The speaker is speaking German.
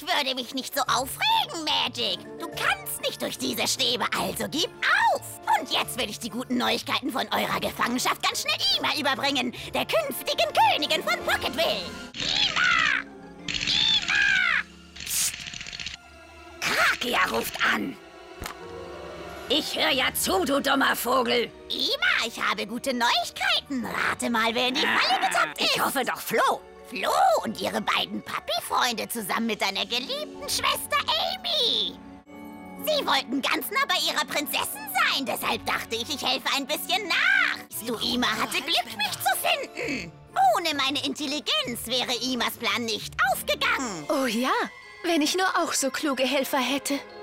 Ich würde mich nicht so aufregen, Magic. Du kannst nicht durch diese Stäbe, also gib auf. Und jetzt will ich die guten Neuigkeiten von eurer Gefangenschaft ganz schnell Ima überbringen, der künftigen Königin von Pocketville. Ima! Ima! Psst. Krakia ruft an. Ich höre ja zu, du dummer Vogel. Ima, ich habe gute Neuigkeiten. Rate mal, wer in die Falle getappt ist. Ich hoffe doch Flo. Flo und ihre beiden Papi-Freunde zusammen mit deiner geliebten Schwester Amy. Sie wollten ganz nah bei ihrer Prinzessin sein, deshalb dachte ich, ich helfe ein bisschen nach. Du, Ima hatte Glück, mich zu finden. Ohne meine Intelligenz wäre Imas Plan nicht aufgegangen. Oh ja, wenn ich nur auch so kluge Helfer hätte.